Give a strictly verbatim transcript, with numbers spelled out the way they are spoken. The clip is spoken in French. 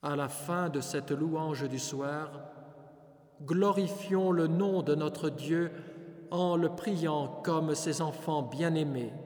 À la fin de cette louange du soir, glorifions le nom de notre Dieu en le priant comme ses enfants bien-aimés.